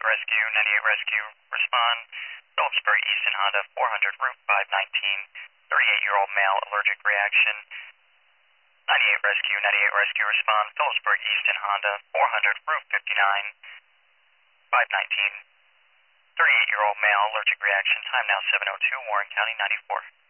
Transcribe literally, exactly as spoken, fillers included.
Rescue, ninety-eight Rescue, respond. Phillipsburg Easton Honda, four hundred, Route five nineteen, thirty-eight-year-old male, allergic reaction. ninety-eight Rescue, ninety-eight Rescue, respond. Phillipsburg Easton Honda, four hundred, Route fifty-nine, five nineteen, thirty-eight-year-old male, allergic reaction. Time now seven oh two, Warren County, ninety-four.